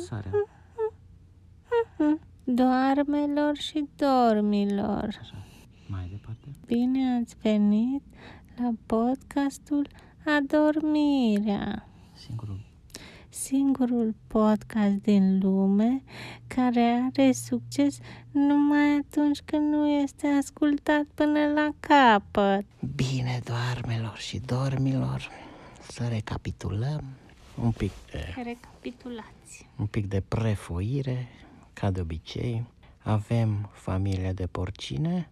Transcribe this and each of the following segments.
sarea. Doarmelor și dormilor. Așa. Mai departe. Bine ați venit la podcastul Adormirea. Singurul podcast din lume care are succes numai atunci când nu este ascultat până la capăt. Bine, doarmelor și dormilor, să recapitulăm un pic de prefoire, ca de obicei. Avem familia de porcine.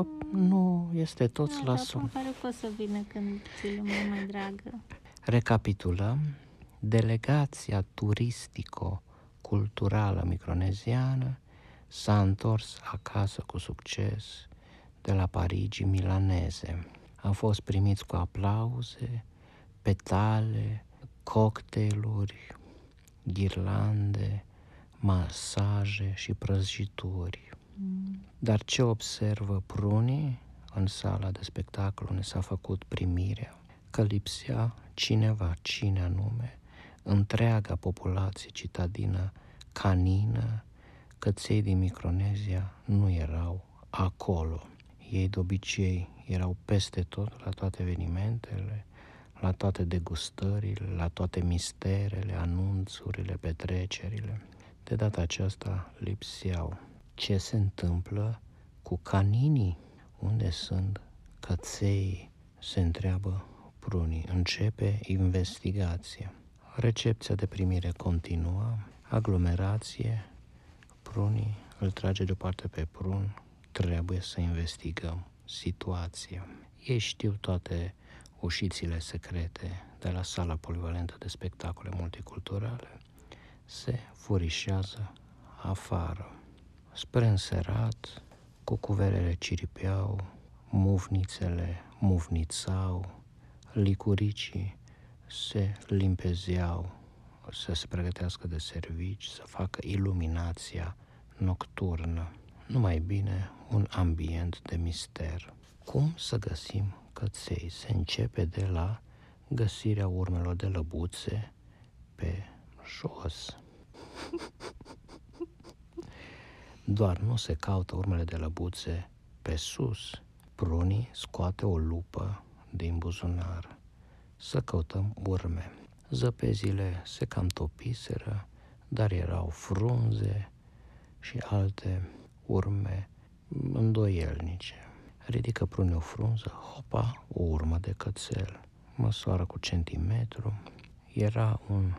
Nu este toți la somn. Îmi pare că o să vină când ți lumea mai dragă. Recapitulăm. Delegația turistico-culturală microneziană s-a întors acasă cu succes de la Parigi milaneze. Am fost primiți cu aplauze, petale, cocktailuri, ghirlande, masaje și prăjituri. Dar ce observă prunii în sala de spectacol unde s-a făcut primirea? Că lipsea cineva, cine anume, întreaga populație citadină canină, căței din Micronezia nu erau acolo. Ei de obicei erau peste tot, la toate evenimentele, la toate degustările, la toate misterele, anunțurile, petrecerile. De data aceasta lipseau. Ce se întâmplă cu caninii? Unde sunt căței? Se întreabă prunii. Începe investigația. Recepția de primire continuă, aglomerație, prunii îl trage deoparte pe prun, trebuie să investigăm situația. Ei știu toate ușițile secrete de la sala polivalentă de spectacole multiculturale, se furișează afară. Spre înserat, cucuverele ciripeau, mufnițele mufnițau, licuricii se limpezeau, să se pregătească de servici, să facă iluminația nocturnă. Numai bine, un ambient de mister. Cum să găsim căței? Se începe de la găsirea urmelor de lăbuțe pe jos. Doar nu se caută urmele de lăbuțe pe sus. Prunii scoate o lupă din buzunar să căutăm urme. Zăpezile se cam topiseră, dar erau frunze și alte urme îndoielnice. Ridică prunii o frunză, hopa, o urmă de cățel. Măsoară cu centimetru. Era un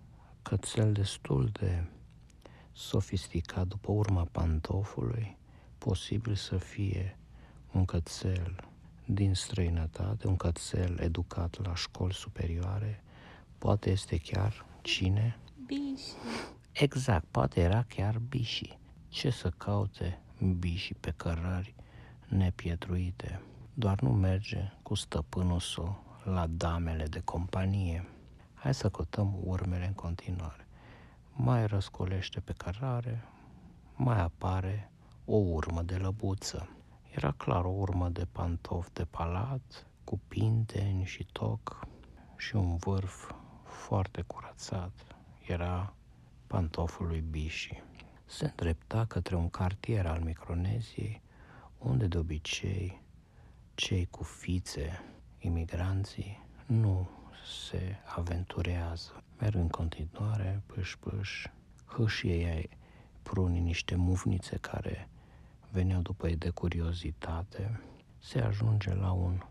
cățel destul de sofisticat după urma pantofului, posibil să fie un cățel din străinătate, un cățel educat la școli superioare, poate este chiar cine? Biși. Exact, poate era chiar Biși. Ce să caute Biși pe cărări nepietruite? Doar nu merge cu stăpânul său la damele de companie. Hai să căutăm urmele în continuare. Mai răscolește pe cărare, mai apare o urmă de lăbuță. Era clar o urmă de pantof de palat, cu pinteni și toc și un vârf foarte curățat. Era pantoful lui Biși. Se îndrepta către un cartier al Microneziei, unde de obicei cei cu fițe, imigranții, nu se aventurează. Merg în continuare, pâș, hâșie ei prunii niște mufnițe care veneau după ei de curiozitate. Se ajunge la un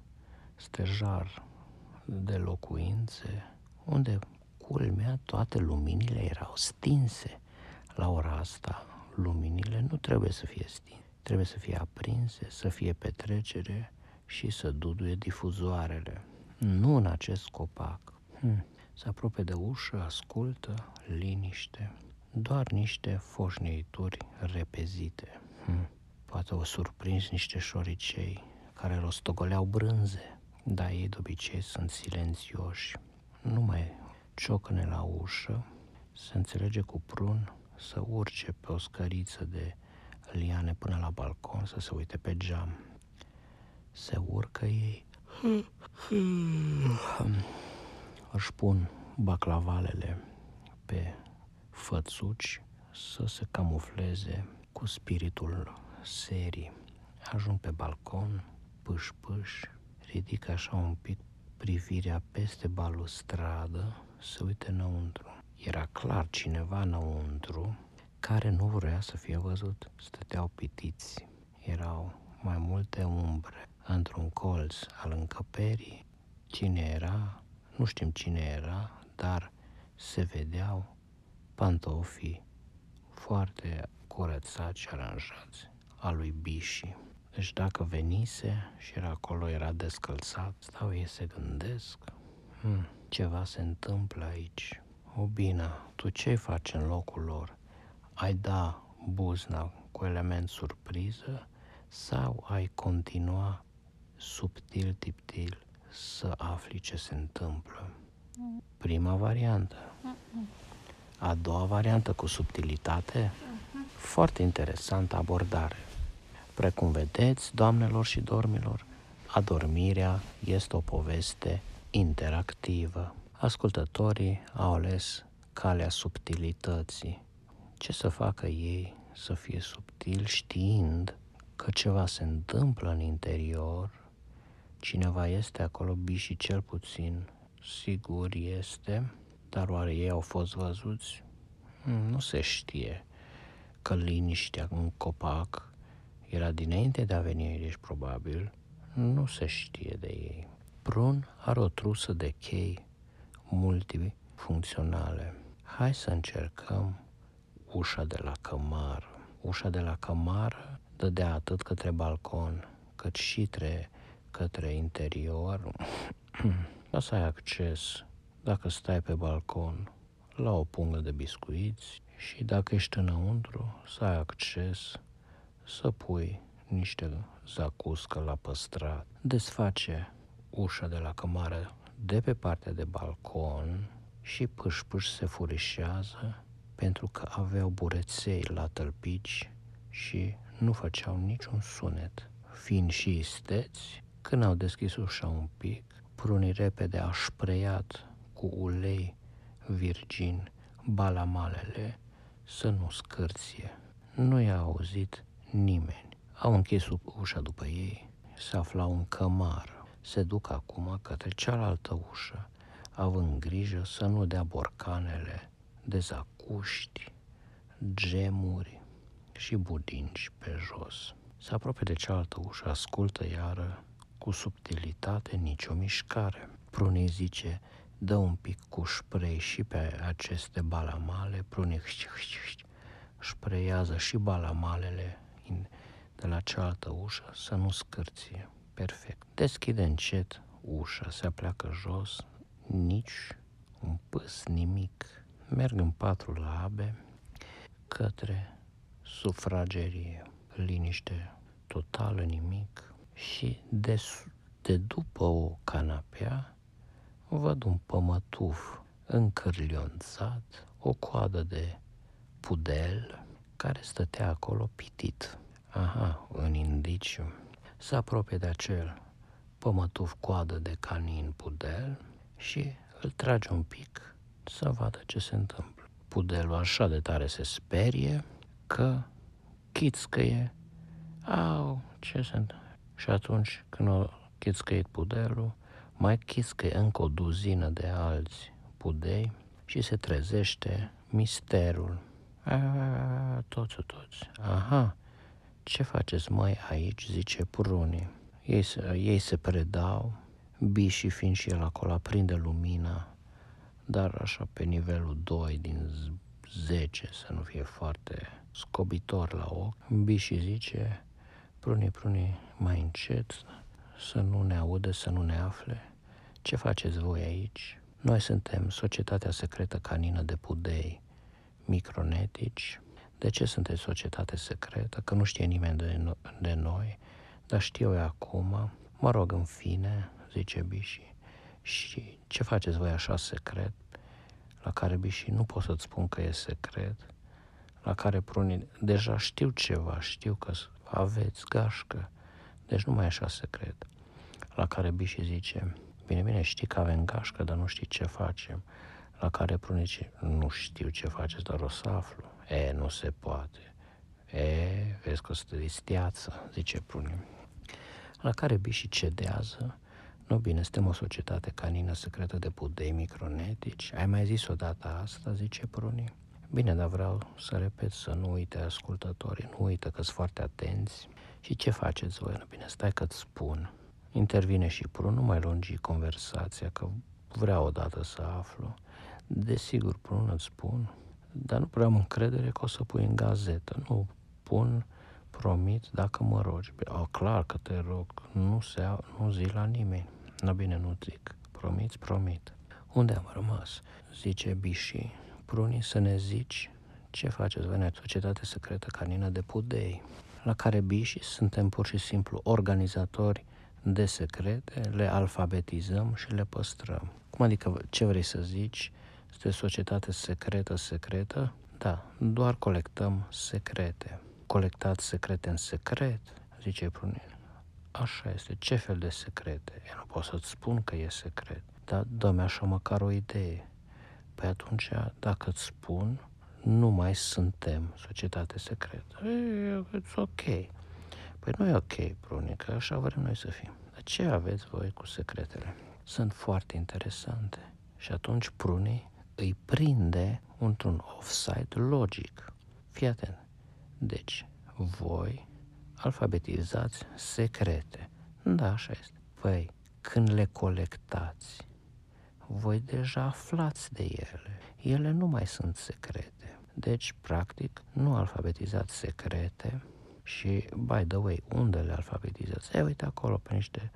stejar de locuințe, unde, culmea, toate luminile erau stinse. La ora asta, luminile nu trebuie să fie stinse, trebuie să fie aprinse, să fie petrecere și să duduie difuzoarele. Nu în acest copac. Se apropie de ușă, ascultă, liniște, doar niște foșneituri repezite. Poate o surprins niște șoricei care rostogoleau brânze, dar ei de obicei sunt silențioși. Nu mai ciocne la ușă, se înțelege cu prun să urce pe o scăriță de liane până la balcon, să se uite pe geam. Se urcă ei, își pun baclavalele pe fățuci să se camufleze cu spiritul serii. Ajung pe balcon, pâș, ridică așa un pic privirea peste balustradă, se uite înăuntru. Era clar cineva înăuntru care nu vrea să fie văzut. Stăteau pitiți, erau mai multe umbre. Într-un colț al încăperii, cine era, nu știm cine era, dar se vedeau pantofii foarte curățați și aranjați a lui Biși. Deci dacă venise și era acolo, era descălțat, stau ei se gândesc, ceva se întâmplă aici. Obina, tu ce-ai face în locul lor? Ai da buzna cu element surpriză sau ai continua subtil tiptil să afli ce se întâmplă? Prima variantă. A doua variantă cu subtilitate, foarte interesantă abordare. Precum vedeți, doamnelor și domnilor, adormirea este o poveste interactivă. Ascultătorii au ales calea subtilității. Ce să facă ei să fie subtil știind că ceva se întâmplă în interior, cineva este acolo, Biși cel puțin sigur este, dar oare ei au fost văzuți? Nu se știe că liniștea în copac era dinainte de a veni ei, deci probabil nu se știe de ei. Prun are o trusă de chei multifuncționale. Hai să încercăm ușa de la cămară. Ușa de la cămară dădea atât către balcon, cât și către interior. Ca să ai acces, dacă stai pe balcon, la o pungă de biscuiți și dacă ești înăuntru, să ai acces să pui niște zacuscă la păstrat. Desface ușa de la cămară de pe partea de balcon și pâș se furișează pentru că aveau bureței la tălpici și nu făceau niciun sunet. Fiind și isteți, când au deschis ușa un pic, prunii repede a spreiat cu ulei virgin balamalele să nu scârție. Nu i-a auzit nimeni. Au închis ușa după ei. Se aflau în cămară. Se duc acum către cealaltă ușă, având grijă să nu dea borcanele de zacuști, gemuri și budinci pe jos. Se apropie de cealaltă ușă, ascultă iară cu subtilitate, nicio mișcare. Prunii zice, dă un pic cu spray și pe aceste balamale, prunii spreiază și balamalele de la cealaltă ușă să nu scârție. Perfect. Deschide încet ușa, se apleacă jos, nici un pâs, nimic. Merg în patru labe către sufragerie. Liniște totală, nimic. Și de după o canapea văd un pămătuf încârlionțat, o coadă de pudel care stătea acolo pitit. În indiciu. Se apropie de acel pămătuf coadă de canin pudel și îl trage un pic să vadă ce se întâmplă. Pudelul așa de tare se sperie că chițcăie. Ce se întâmplă? Și atunci când a chițcăit pudelul, mai chițcăie încă o duzină de alți pudei și se trezește misterul. Toți. Ce faceți, măi, aici? Zice prunii. Ei se predau, Biși fiind și el acolo, aprinde lumina, dar așa pe nivelul 2 din 10, să nu fie foarte scobitor la ochi. Biși zice, prunii, mai încet, să nu ne audă, să nu ne afle. Ce faceți voi aici? Noi suntem Societatea Secretă Canină de Pudei Micronetici. De ce sunteți societate secretă? Că nu știe nimeni de noi, dar știu eu acum. Mă rog, în fine, zice Biși. Și ce faceți voi așa secret? La care Biși, nu pot să-ți spun că e secret. La care prunii, deja știu ceva, știu că aveți gașcă, deci nu mai e așa secret. La care Biși zice, bine, știi că avem gașcă, dar nu știi ce facem. La care prunii zice, nu știu ce faceți, dar o să aflu. Nu se poate. Vezi că o să te distiață, zice prunii. La care bișii cedează. Nu bine, suntem o societate canină secretă de pudei micronetici. Ai mai zis odată asta, zice prunii. Bine, dar vreau să repet, să nu uite ascultătorii, nu uită că sunt foarte atenți. Și ce faceți voi? Bine, stai că-ți spun. Intervine și prun, nu mai lungi conversația, că vreau odată să aflu. Desigur, prun, îți spun, dar nu prea am încredere că o să pui în gazetă. Nu pun, promit, dacă mă rogi. Clar că te rog, nu zi la nimeni. Bine, nu zic. Promit. Unde am rămas? Zice bișii. Prunii, să ne zici ce faceți voi în societate secretă canină de pudei, la care bișii suntem pur și simplu organizatori de secrete, le alfabetizăm și le păstrăm. Cum adică, ce vrei să zici? Este societate secretă? Da, doar colectăm secrete. Colectați secrete în secret, zice prunii. Așa este, ce fel de secrete? Eu nu pot să-ți spun că e secret, dar dă-mi așa măcar o idee. Păi atunci, dacă îți spun, nu mai suntem societate secretă. It's ok. Păi nu e ok, prunii, că așa vrem noi să fim. Dar ce aveți voi cu secretele? Sunt foarte interesante. Și atunci prunii îi prinde într-un offside logic. Fii atent. Deci, voi alfabetizați secrete. Da, așa este. Păi, când le colectați, voi deja aflați de ele. Ele nu mai sunt secrete. Deci, practic, nu alfabetizați secrete și, by the way, unde le alfabetizați? Uite acolo pe niște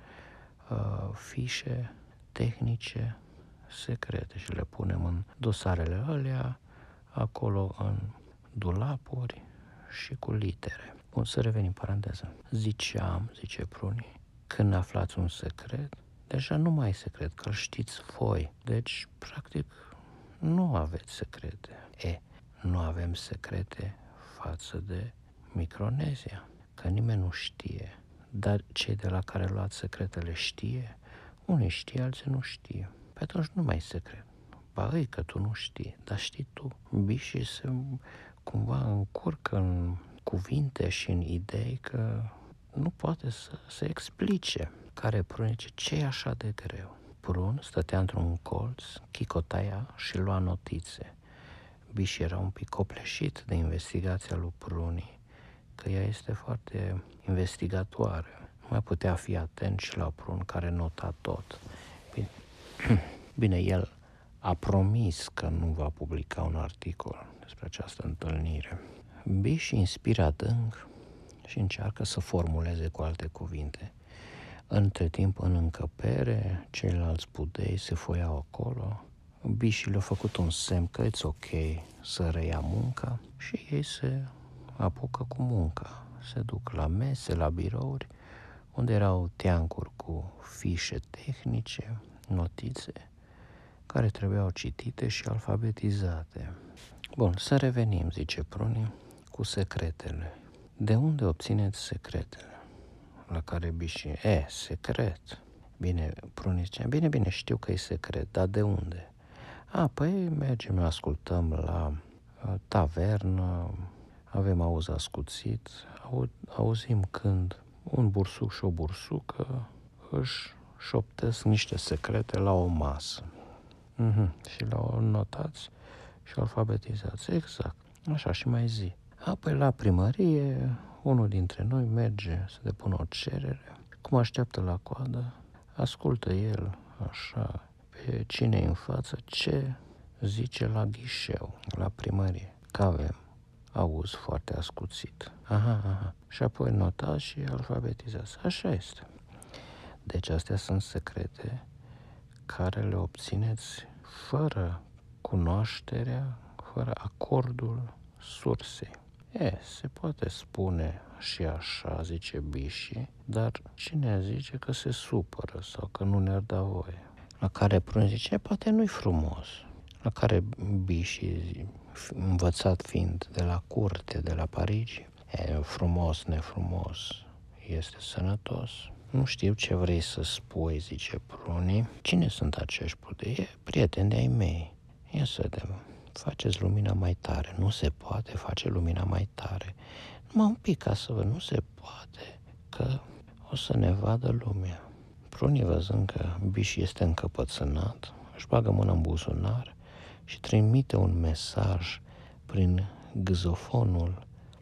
fișe tehnice secrete și le punem în dosarele alea, acolo în dulapuri și cu litere. Bun, să revenim paranteză. Zice prunii, când aflați un secret, deja nu mai e secret, că îl știți voi. Deci, practic, nu aveți secrete. Nu avem secrete față de Micronezia, că nimeni nu știe. Dar cei de la care luați secretele știe? Unii știe, alții nu știe. Pe atunci nu mai e secret. Ba îi că tu nu știi, dar știi tu. Bișii se cumva încurcă în cuvinte și în idei că nu poate să se explice. Care prun zice, ce e așa de greu? Prun stătea într-un colț, chicotaia și lua notițe. Biș era un pic copleșit de investigația lui Prunii, că ea este foarte investigatoare. Nu mai putea fi atent și la Prun care nota tot. Bine, el a promis că nu va publica un articol despre această întâlnire. Biș inspiră adânc și încearcă să formuleze cu alte cuvinte. Între timp, în încăpere, ceilalți pudei se foiau acolo. Bișii le-au făcut un semn că it's ok să reia munca și ei se apucă cu munca. Se duc la mese, la birouri, unde erau teancuri cu fișe tehnice, notițe, care trebuiau citite și alfabetizate. Bun, să revenim, zice Prunii, cu secretele. De unde obțineți secretele? La care bișii, secret. Bine, Prunii zicea, bine, știu că e secret, dar de unde? Păi mergem, ascultăm la tavernă, avem auz ascuțit, auzim când un bursuc și o bursucă își șoptesc niște secrete la o masă. Și le-au notați și alfabetizați, exact. Așa și mai zi. Păi la primărie, unul dintre noi merge să depună o cerere. Cum așteaptă la coadă, ascultă el așa pe cine în față ce zice la ghișeu, la primărie. Că avem auz foarte ascuțit. Aha. Și apoi notați și alfabetizați. Așa este. Deci astea sunt secrete care le obțineți fără cunoașterea, fără acordul sursei. Se poate spune și așa, zice bișii, dar cine zice că se supără sau că nu ne-ar da voie? La care Prun zice, poate nu-i frumos. La care bișii, învățat fiind de la curte, de la Parigi, frumos, nefrumos, este sănătos. Nu știu ce vrei să spui, zice Prunii. Cine sunt acești pudei? Prieteni de-ai mei. Ia să vedem, faceți lumina mai tare, nu se poate face lumina mai tare. Numai un pic ca să văd, nu se poate, că o să ne vadă lumea. Prunii, văzând că Bishi este încăpățânat, își bagă mâna în buzunar și trimite un mesaj prin gzofonul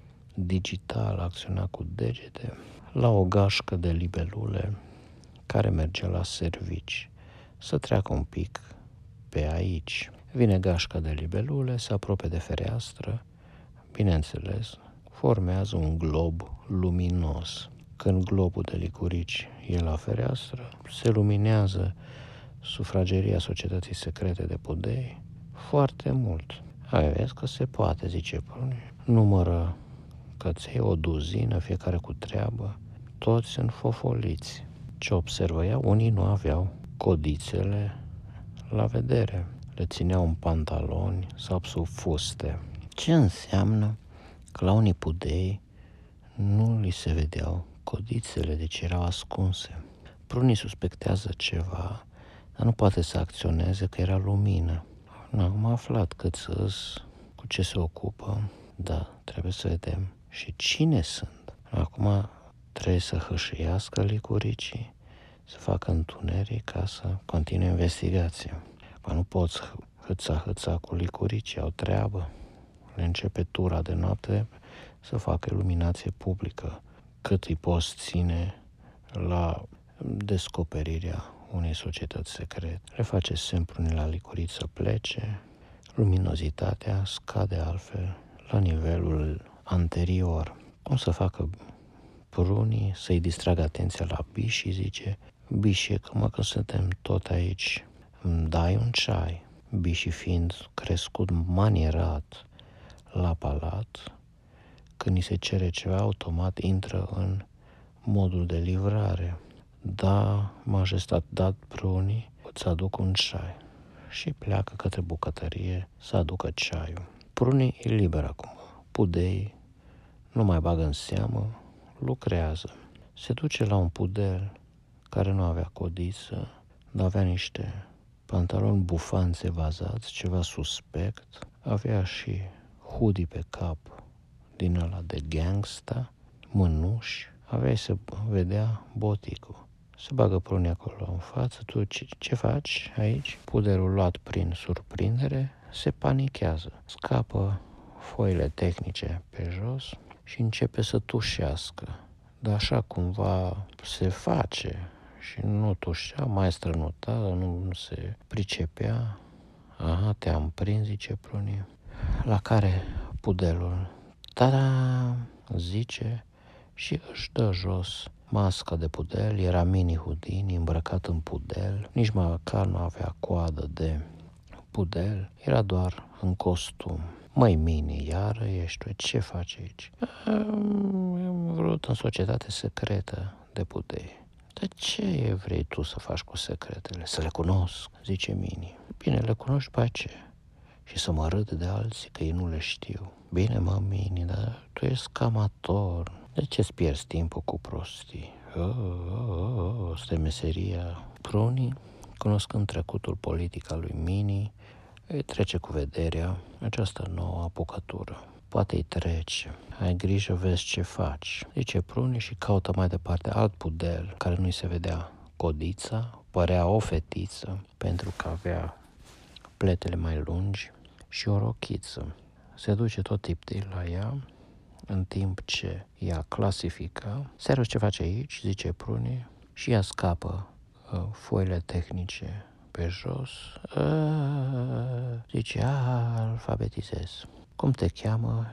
digital acționat cu degete la o gașcă de libelule care merge la servici. Să treacă un pic pe aici. Vine gașca de libelule, se apropie de fereastră, bineînțeles, formează un glob luminos. Când globul de licurici e la fereastră, se luminează sufrageria Societății Secrete de Pudei foarte mult. Vezi că se poate, zice Prunii. Numără căței, o duzină, fiecare cu treabă, toți înfofoliți. Ce observă ea? Unii nu aveau codițele la vedere. Le țineau în pantaloni sau sub fuste. Ce înseamnă că la unii pudei nu li se vedeau codițele, deci erau ascunse. Prunii suspectează ceva, dar nu poate să acționeze că era lumină. Am aflat cât să-s, cu ce se ocupă, da, trebuie să vedem și cine sunt. Acum trebuie să hâșâiască licuricii, să facă întuneric ca să continue investigația. Nu poți hâța cu licuricii, au treabă. Le începe tura de noapte să facă iluminație publică. Cât îi poți ține la descoperirea unei societăți secrete. Le face semn Prunii la licurici să plece, luminozitatea scade altfel la nivelul anterior. Cum să facă Prunii să-i distragă atenția la Bishi, zice: Bishi, că suntem tot aici, îmi dai un ceai? Bishi, fiind crescut manierat la palat, când îi se cere ceva, automat intră în modul de livrare. Da, majestate, dat Prunii, îți aduc un ceai. Și pleacă către bucătărie să aducă ceaiul. Prunii e liber acum. Pudei nu mai bagă în seamă, lucrează. Se duce la un pudel care nu avea codiță, dar avea niște pantaloni bufanți evazați, ceva suspect. Avea și hoodie pe cap din ăla de gangsta, mânuși. Avea să vedea boticul. Se bagă Prunii acolo în față. Tu ce faci aici? Pudelul luat prin surprindere se panichează. Scapă foile tehnice pe jos și începe să tușească. Dar așa cumva se face și nu tușea, mai strănuta, nu se pricepea. Aha, te-am prins, zice Prunii. La care pudelul, tada, zice și își dă jos masca de pudel. Era mini Houdini îmbrăcat în pudel, nici măcar nu avea coadă de pudel, era doar în costum. Măi, Mini, iară ești, ce faci aici? Am vrut în societate secretă de pudei. Dar ce vrei tu să faci cu secretele? Să le cunosc, zice Mini. Bine, le cunoști după aceea. Și să mă râd de alții că ei nu le știu. Bine, mă, Mini, dar tu ești amator. De ce-ți pierzi timpul cu prostii? Asta e meseria. Prunii, cunoscând trecutul politic al lui Mini, îi trece cu vederea această nouă apucătură. Poate îi trece. Ai grijă, vezi ce faci, zice Prunii și caută mai departe alt pudel care nu-i se vedea codița, părea o fetiță pentru că avea pletele mai lungi și o rochiță. Se duce tot tiptil la ea, în timp ce ea clasifică. Serios, ce face aici, zice Prunii, și ea scapă foile tehnice pe jos. Zice, alfabetizez. Cum te cheamă?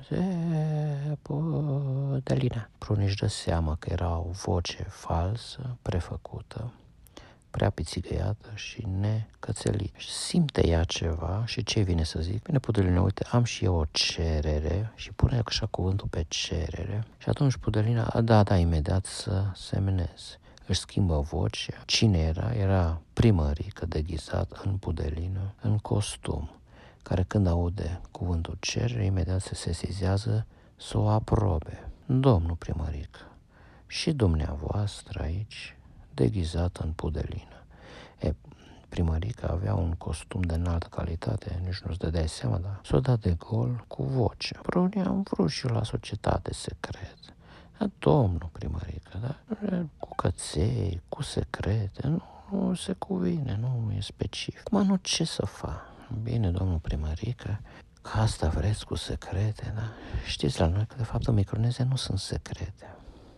Delina. Prunii își dă seama că era o voce falsă, prefăcută, prea pițigăiată și necățelită. Simte ea ceva și ce vine să zic? Vine Pudelina, uite, am și eu o cerere, și pune așa cuvântul pe cerere. Și atunci Pudelina, da, imediat să semneze. Își schimbă vocea. Cine era? Era primărică deghizat în Pudelină, în costum, care când aude cuvântul cerere, imediat se sesizează să o aprobe. Domnul primăric, și dumneavoastră aici, deghizat în Pudelină. Primărica Primărica avea un costum de înaltă calitate, nici nu-ți dădeai seama, dar s-o dat de gol cu voce. Prunii am vrut și eu la societate secret. Dar domnul Primărica, dar cu căței, cu secrete, nu se cuvine, nu e specific. Mă, nu, ce să fac? Bine, domnul Primărica, că asta vreți cu secrete, da? Știți la noi că de fapt în Micronezia nu sunt secrete.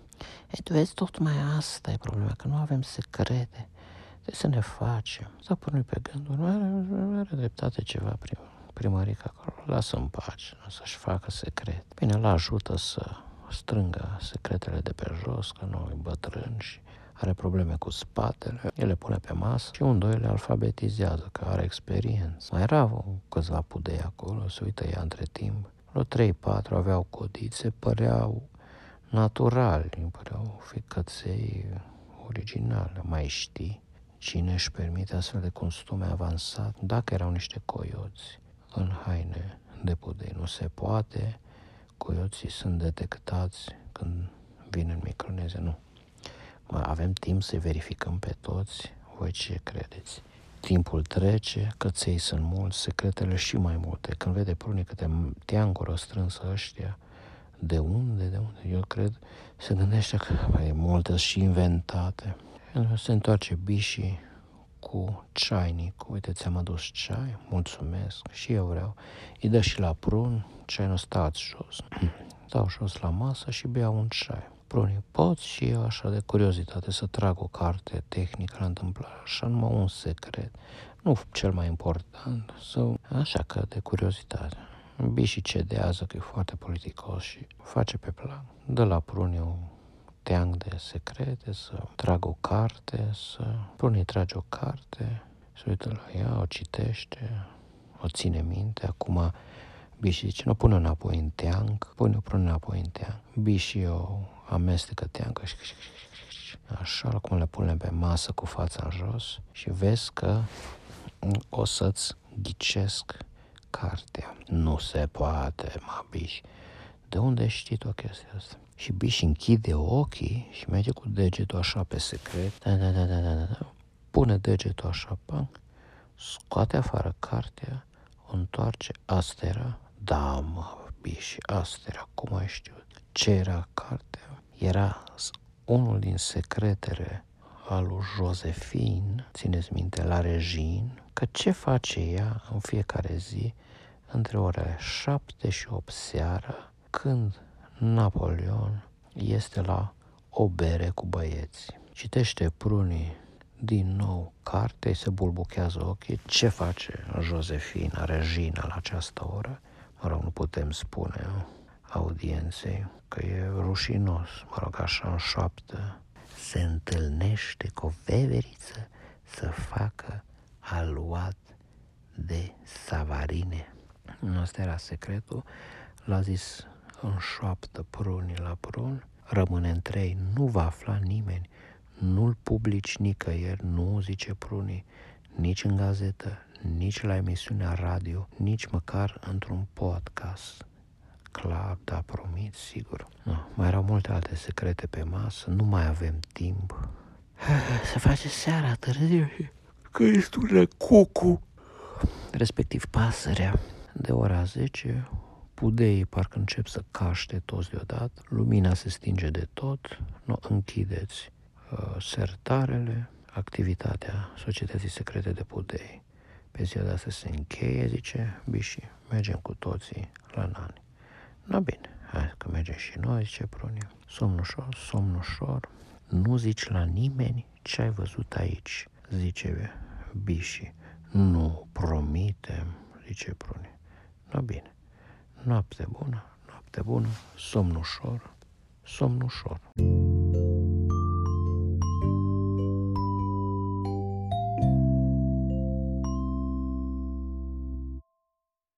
Tu vezi, tocmai asta e problema, că nu avem secrete. Trebuie să ne facem. S-a pornit pe gânduri, are dreptate ceva Primărica acolo, lasă în pace, să-și facă secret. Bine, îl ajută să strângă secretele de pe jos, că nu e bătrân și are probleme cu spatele, el le pune pe masă și doi le alfabetizează, că are experiență. Mai erau câțiva pudei acolo, se uită ea între timp. Vreo 3-4 aveau codițe, păreau naturali, păreau căței originale. Mai știi cine își permite astfel de costume avansate? Dacă erau niște coioți în haine de pudei, nu se poate. Coioții sunt detectați când vin în Micronezia, nu. Avem timp să verificăm pe toți, voi ce credeți? Timpul trece, căței sunt mulți, secretele și mai multe. Când vede prunii câte teancuri strânsă ăștia, de unde? Eu cred, se gândește că e multe și inventate. Se întoarce Bișii cu ceainicul. Uite, ți-am adus ceai, mulțumesc, și eu vreau. Îi dă și la prun, ceaiul, stați jos. Stau jos la masă și beau un ceai. Prunii, pot și eu așa de curiozitate să trag o carte tehnică la întâmplare, așa numai un secret, nu cel mai important, așa că de curiozitate. Bișii cedează că e foarte politicos și face pe plan. Dă la Prunii un teanc de secrete, să tragă o carte, Prunii trage o carte, se uită la ea, o citește, o ține minte. Acum Bișii zice, nu, pune înapoi în teanc, pune înapoi în teanc. Bișii o amestecă teancă și așa, acum le punem pe masă cu fața în jos și vezi că o să-ți ghicesc cartea. Nu se poate, Biși. De unde știi tu chestia asta? Și Biși închide ochii și merge cu degetul așa pe secret. Da. Pune degetul așa, scoate afară cartea, o întoarce. Asta era? Da, Biși, asta era. Cum ai știut? Ce era cartea? Era unul din secretele al lui Josephine, țineți minte, la Regine, că ce face ea în fiecare zi între orele 7 și 8 seara, când Napoleon este la o bere cu băieți. Citește Prunii din nou cartea, se bulbuchează ochii. Ce face Josephine, Regina, la această oră? Mă rog, nu putem spune audienței că e rușinos, așa în șoaptă. Se întâlnește cu o veveriță să facă aluat de Savarine. Asta era secretul, l-a zis în șoaptă Prunii la Prun, rămâne între ei, nu va afla nimeni, nu-l publici nicăieri, nu, zice Prunii, nici în gazetă, nici la emisiunea radio, nici măcar într-un podcast. Clar, da, promit, sigur. No, mai erau multe alte secrete pe masă, nu mai avem timp. Se face seara târziu și că îi spune cucu, respectiv pasărea. De ora 10, pudeii parcă încep să caște toți deodată, lumina se stinge de tot, închideți sertarele, activitatea Societății Secrete de Pudei. Pe ziua de astăzi se încheie, zice Bișii, mergem cu toții la Nani. Bine, hai că mergem și noi, zice Prunii. Somn ușor, nu zici la nimeni ce ai văzut aici, zice Bișii. Nu, promitem, zice Prunii. Bine, noapte bună, somn ușor.